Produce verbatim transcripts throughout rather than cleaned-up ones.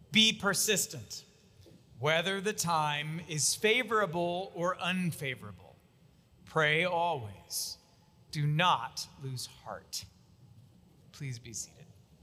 Be persistent, whether the time is favorable or unfavorable. Pray always. Do not lose heart. Please be seated.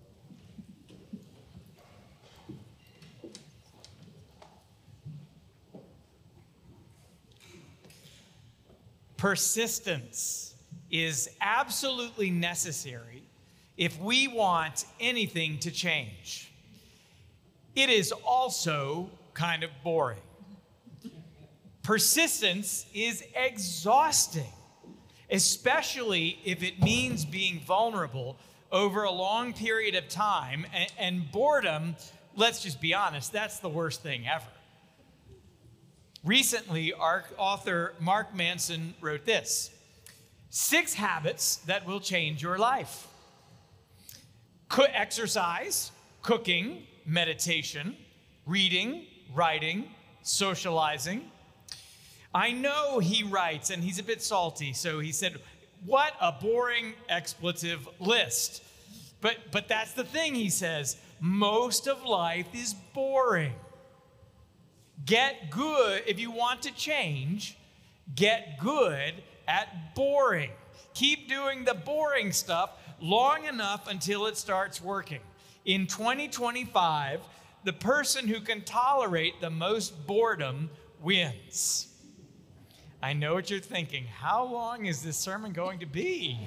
Persistence is absolutely necessary if we want anything to change. It is also kind of boring. Persistence is exhausting, especially if it means being vulnerable over a long period of time. And, and boredom, let's just be honest, that's the worst thing ever. Recently, our author Mark Manson wrote this: six habits that will change your life. Co- exercise, cooking, meditation, reading, writing, socializing. I know he writes, and he's a bit salty, so he said, what a boring expletive list. But, but that's the thing, he says, most of life is boring. Get good, if you want to change, get good at boring. Keep doing the boring stuff long enough until it starts working. In twenty twenty-five, the person who can tolerate the most boredom wins. I know what you're thinking. How long is this sermon going to be?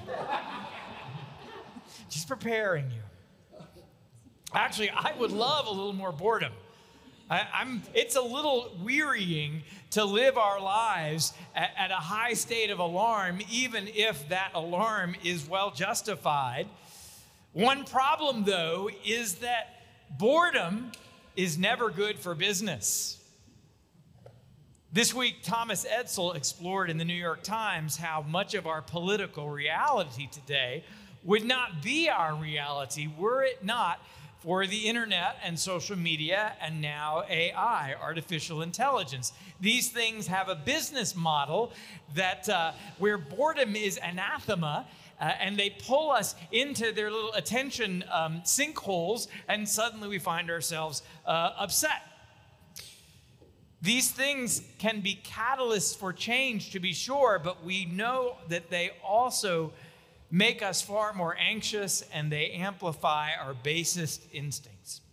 Just preparing you. Actually, I would love a little more boredom. I, I'm, it's a little wearying to live our lives at, at a high state of alarm, even if that alarm is well justified. One problem, though, is that boredom is never good for business. This week, Thomas Edsall explored in the New York Times how much of our political reality today would not be our reality were it not for the internet and social media and now A I, artificial intelligence. These things have a business model that uh, where boredom is anathema, uh, and they pull us into their little attention um, sinkholes, and suddenly we find ourselves uh, upset. These things can be catalysts for change, to be sure, but we know that they also make us far more anxious, and they amplify our basest instincts.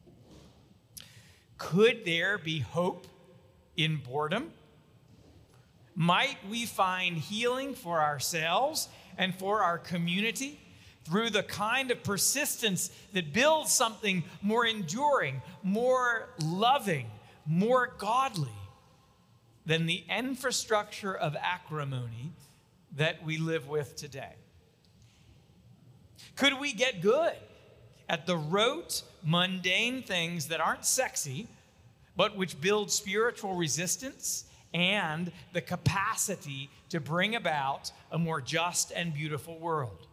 Could there be hope in boredom? Might we find healing for ourselves and for our community through the kind of persistence that builds something more enduring, more loving, more godly than the infrastructure of acrimony that we live with today? Could we get good at the rote, mundane things that aren't sexy, but which build spiritual resistance and the capacity to bring about a more just and beautiful world?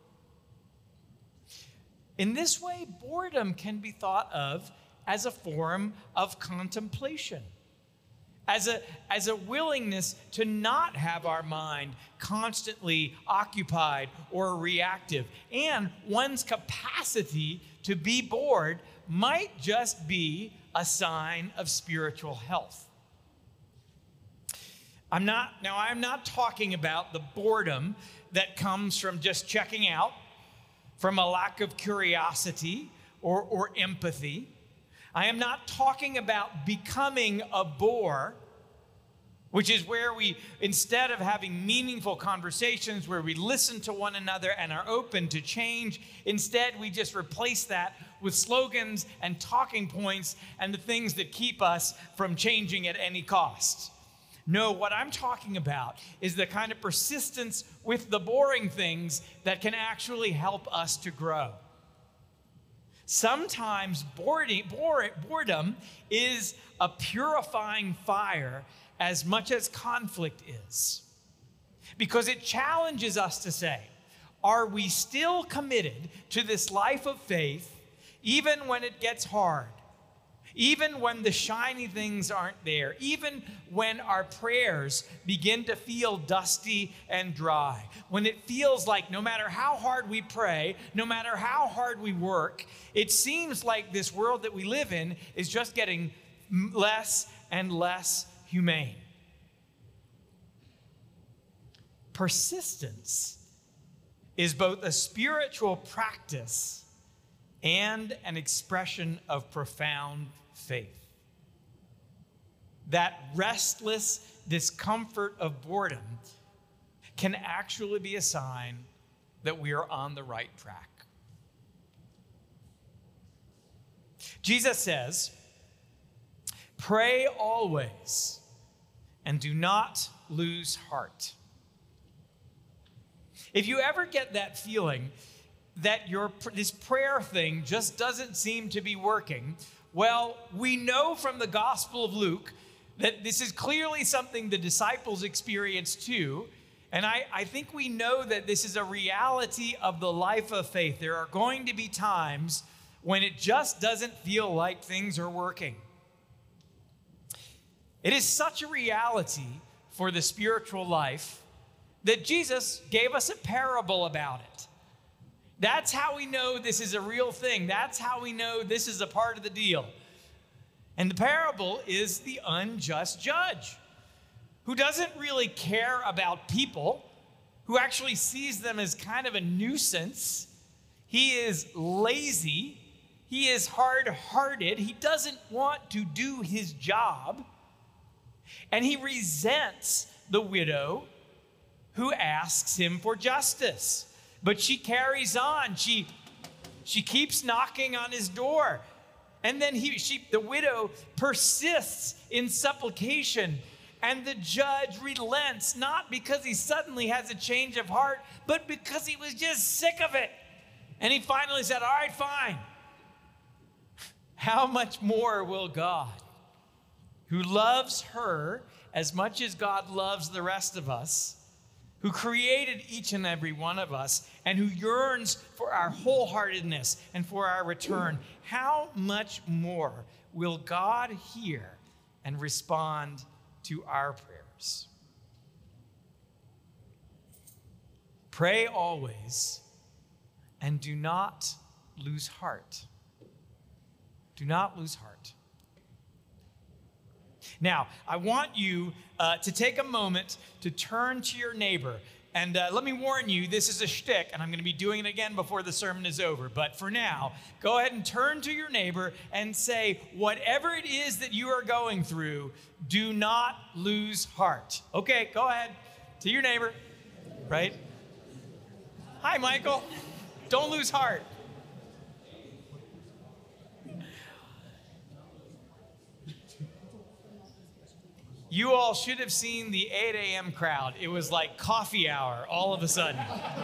In this way, boredom can be thought of as a form of contemplation, as a, as a willingness to not have our mind constantly occupied or reactive. And one's capacity to be bored might just be a sign of spiritual health. I'm not, now I'm not talking about the boredom that comes from just checking out, from a lack of curiosity or, or empathy. I am not talking about becoming a bore, which is where we, instead of having meaningful conversations where we listen to one another and are open to change, instead we just replace that with slogans and talking points and the things that keep us from changing at any cost. No, what I'm talking about is the kind of persistence with the boring things that can actually help us to grow. Sometimes boredom is a purifying fire as much as conflict is, because it challenges us to say, are we still committed to this life of faith even when it gets hard? Even when the shiny things aren't there, even when our prayers begin to feel dusty and dry, when it feels like no matter how hard we pray, no matter how hard we work, it seems like this world that we live in is just getting less and less humane. Persistence is both a spiritual practice and an expression of profound faith. That restless discomfort of boredom can actually be a sign that we are on the right track. Jesus says, "Pray always and do not lose heart." If you ever get that feeling that your this prayer thing just doesn't seem to be working, well, we know from the Gospel of Luke that this is clearly something the disciples experienced too. And I, I think we know that this is a reality of the life of faith. There are going to be times when it just doesn't feel like things are working. It is such a reality for the spiritual life that Jesus gave us a parable about it. That's how we know this is a real thing. That's how we know this is a part of the deal. And the parable is the unjust judge who doesn't really care about people, who actually sees them as kind of a nuisance. He is lazy. He is hard-hearted. He doesn't want to do his job. And he resents the widow who asks him for justice. But she carries on. She, she keeps knocking on his door. And then he, she, the widow persists in supplication. And the judge relents, not because he suddenly has a change of heart, but because he was just sick of it. And he finally said, "All right, fine. How much more will God, who loves her as much as God loves the rest of us, who created each and every one of us, and who yearns for our wholeheartedness and for our return, how much more will God hear and respond to our prayers?" Pray always and do not lose heart. Do not lose heart. Now, I want you uh, to take a moment to turn to your neighbor. And uh, let me warn you, this is a shtick, and I'm going to be doing it again before the sermon is over. But for now, go ahead and turn to your neighbor and say, whatever it is that you are going through, do not lose heart. Okay, go ahead to your neighbor, right? Hi, Michael. Don't lose heart. You all should have seen the eight a.m. crowd. It was like coffee hour all of a sudden.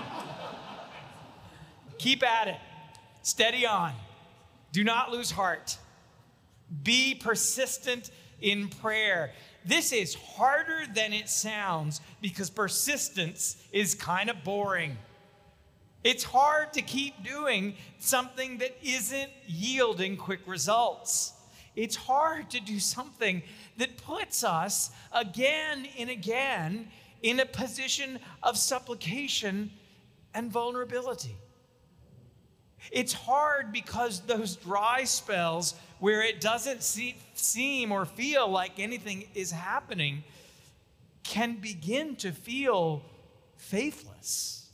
Keep at it. Steady on. Do not lose heart. Be persistent in prayer. This is harder than it sounds because persistence is kind of boring. It's hard to keep doing something that isn't yielding quick results. It's hard to do something that puts us again and again in a position of supplication and vulnerability. It's hard because those dry spells where it doesn't see, seem or feel like anything is happening can begin to feel faithless.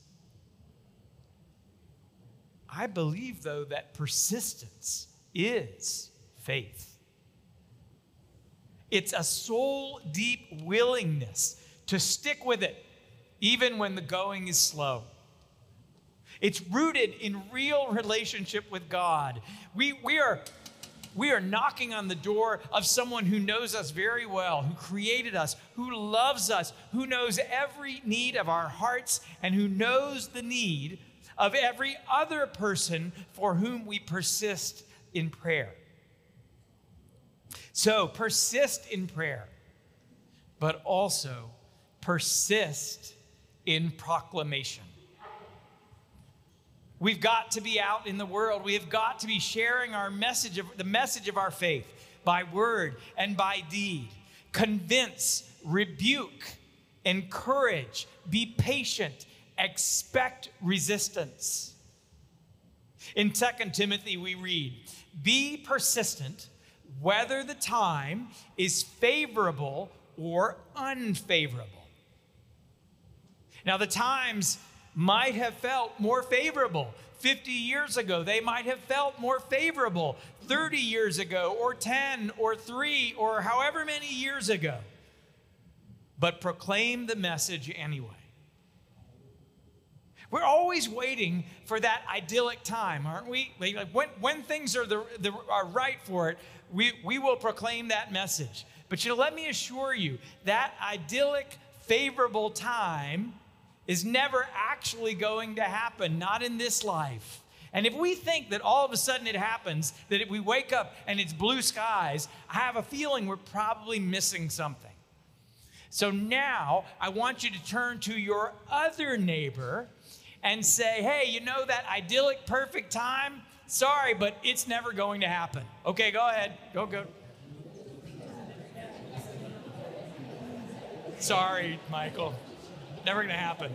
I believe, though, that persistence is faith. It's a soul-deep willingness to stick with it, even when the going is slow. It's rooted in real relationship with God. We, we, are, we are knocking on the door of someone who knows us very well, who created us, who loves us, who knows every need of our hearts, and who knows the need of every other person for whom we persist in prayer. So persist in prayer, but also persist in proclamation. We've got to be out in the world. We have got to be sharing our message of the message of our faith by word and by deed. Convince, rebuke, encourage, be patient, expect resistance. In Second Timothy, we read, be persistent, whether the time is favorable or unfavorable. Now, the times might have felt more favorable. fifty years ago, they might have felt more favorable. thirty years ago, or ten, or three, or however many years ago. But proclaim the message anyway. We're always waiting for that idyllic time, aren't we? Like when, when things are, the, the, are right for it, we, we will proclaim that message. But you know, let me assure you, that idyllic, favorable time is never actually going to happen, not in this life. And if we think that all of a sudden it happens, that if we wake up and it's blue skies, I have a feeling we're probably missing something. So now I want you to turn to your other neighbor and say, hey, you know that idyllic, perfect time? Sorry, but it's never going to happen. Okay, go ahead. Go, go. Sorry, Michael. Never going to happen.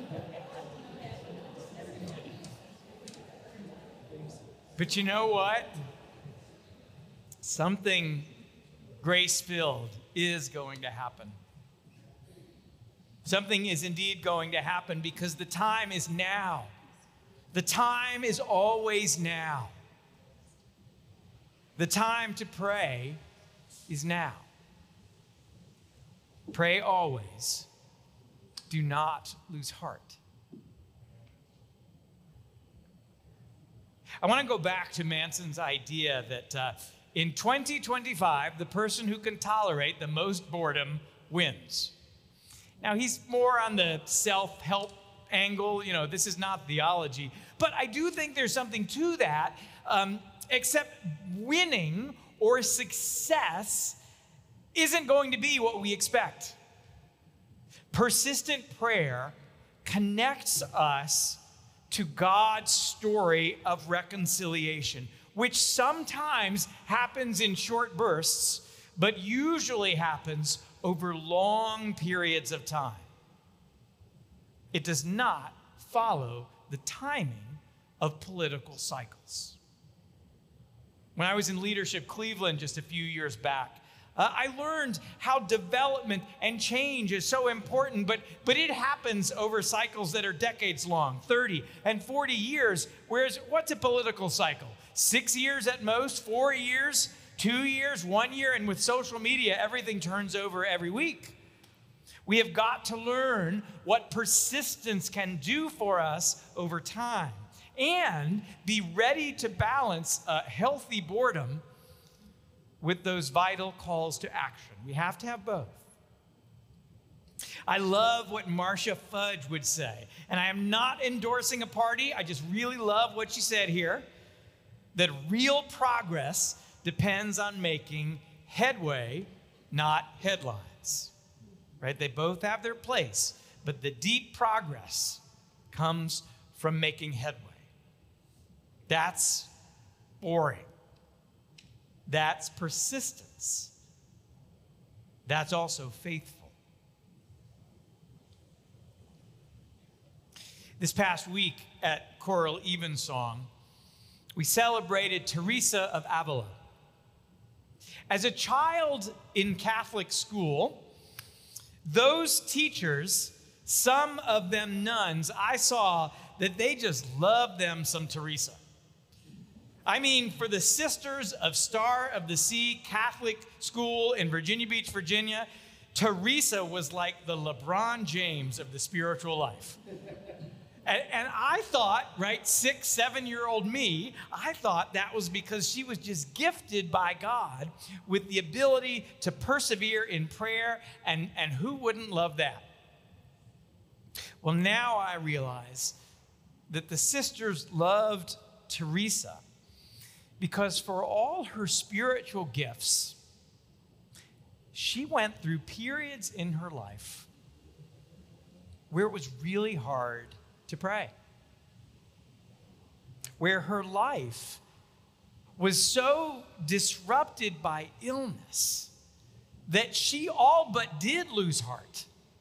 But you know what? Something grace-filled is going to happen. Something is indeed going to happen because the time is now. The time is always now. The time to pray is now. Pray always. Do not lose heart. I want to go back to Manson's idea that uh, in twenty twenty-five, the person who can tolerate the most boredom wins. Now, he's more on the self-help angle. You know, this is not theology. But I do think there's something to that, um, except winning or success isn't going to be what we expect. Persistent prayer connects us to God's story of reconciliation, which sometimes happens in short bursts, but usually happens over long periods of time. It does not follow the timing of political cycles. When I was in Leadership Cleveland just a few years back, Uh, I learned how development and change is so important, but, but it happens over cycles that are decades long, thirty and forty years, whereas what's a political cycle? Six years at most, four years, two years, one year, and with social media, everything turns over every week. We have got to learn what persistence can do for us over time and be ready to balance a healthy boredom with those vital calls to action. We have to have both. I love what Marcia Fudge would say, and I am not endorsing a party. I just really love what she said here, that real progress depends on making headway, not headlines. Right? They both have their place, but the deep progress comes from making headway. That's boring. That's persistence. That's also faithful. This past week at Choral Evensong, we celebrated Teresa of Avila. As a child in Catholic school, those teachers, some of them nuns, I saw that they just loved them some Teresa. I mean, for the Sisters of Star of the Sea Catholic School in Virginia Beach, Virginia, Teresa was like the LeBron James of the spiritual life. And, and I thought, right, six, seven-year-old me, I thought that was because she was just gifted by God with the ability to persevere in prayer, and, and who wouldn't love that? Well, now I realize that the sisters loved Teresa because for all her spiritual gifts, she went through periods in her life where it was really hard to pray. where her life was so disrupted by illness that she all but did lose heart.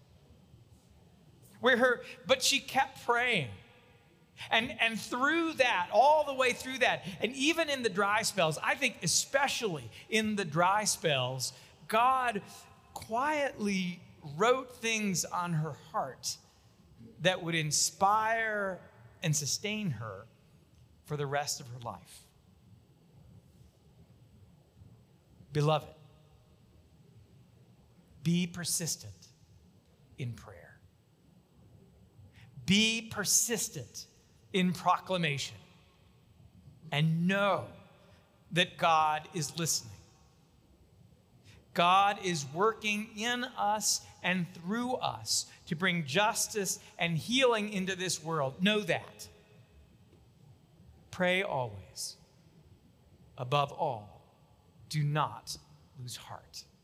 Where her, but she kept praying. And, and through that, all the way through that, and even in the dry spells, I think especially in the dry spells, God quietly wrote things on her heart that would inspire and sustain her for the rest of her life. Beloved, be persistent in prayer. Be persistent in proclamation. And know that God is listening. God is working in us and through us to bring justice and healing into this world. Know that. Pray always. Above all, do not lose heart.